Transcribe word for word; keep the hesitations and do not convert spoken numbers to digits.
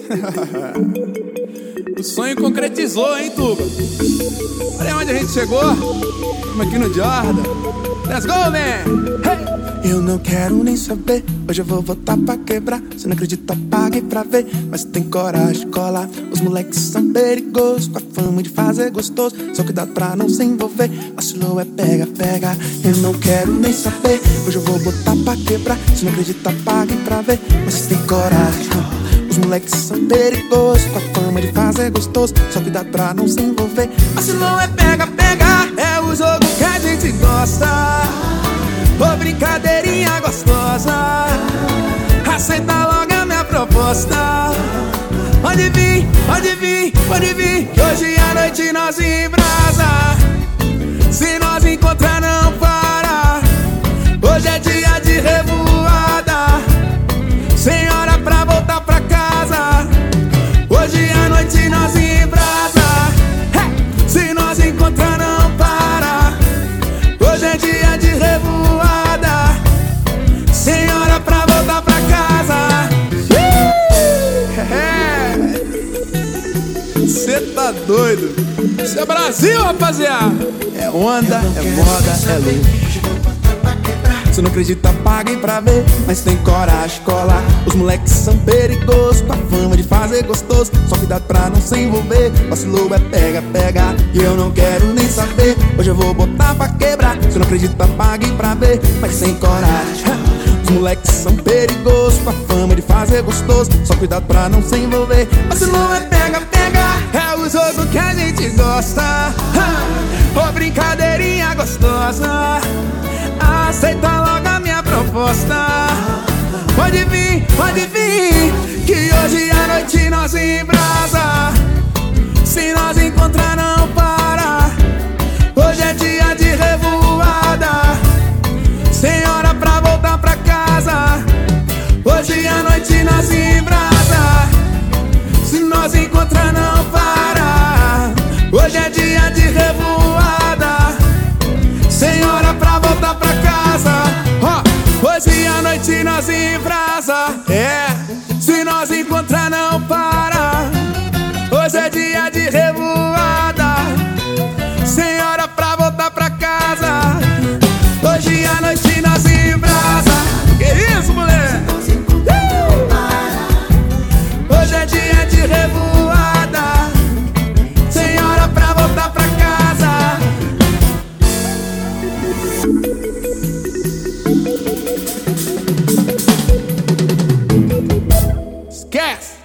O sonho concretizou, hein, Tuba? Olha onde a gente chegou. Estamos aqui no Jordan. Let's go, man! Hey! Eu não quero nem saber, hoje eu vou voltar pra quebrar. Se não acredita, pague pra ver, mas tem coragem, cola. Os moleques são perigosos, com a fama de fazer gostoso. Só cuidado pra não se envolver, vacilou é pega, pega. Eu não quero nem saber, hoje eu vou botar pra quebrar. Se não acredita, pague pra ver, mas tem coragem. Os moleques são perigosos, com a fama de fazer gostoso. Só cuidado pra não se envolver, vacilou é pega, pega. É o jogo que a gente gosta. Ô, brincadeirinha gostosa, aceita logo a minha proposta. Pode vir, pode vir, pode vir, que hoje à noite nós embrasa. Se nós encontrar não para, hoje é dia de revoada. Sem hora pra voltar pra casa, hoje à noite nós embrasa. Hey! Se nós encontrar não para, hoje é dia de revoada. Cê tá doido? Isso é Brasil, rapaziada. É onda, é moda, é luz. Se não acredita, paguem pra ver, mas tem coragem, cola. Os moleques são perigosos, com a fama de fazer gostoso. Só cuidado pra não se envolver, vacilou é pega, pega. E eu não quero nem saber, hoje eu vou botar pra quebrar. Se não acredita, paguem pra ver, mas sem coragem. Os moleques são perigosos, com a fama de fazer gostoso. Só cuidado pra não se envolver, vacilou é pega, pega. É o jogo que a gente gosta. Ô, brincadeirinha gostosa, aceita logo a minha proposta. Pode vir, pode vir, que hoje à noite nós embrasa. Se nós encontrar não para, hoje é dia de revoada. Sem hora pra voltar pra casa, hoje à noite nós embrasa. Se nós encontrar não para, hoje é dia de revoada. Sem hora pra voltar pra casa, oh, hoje à noite nós embrasa. É, se nós encontrar não para, hoje é dia de revoada. Sem hora pra voltar pra casa, hoje à noite nós embrasa. Que isso, moleque? Uh! Hoje é dia de revoada. Sem hora pra voltar pra casa. Esquece!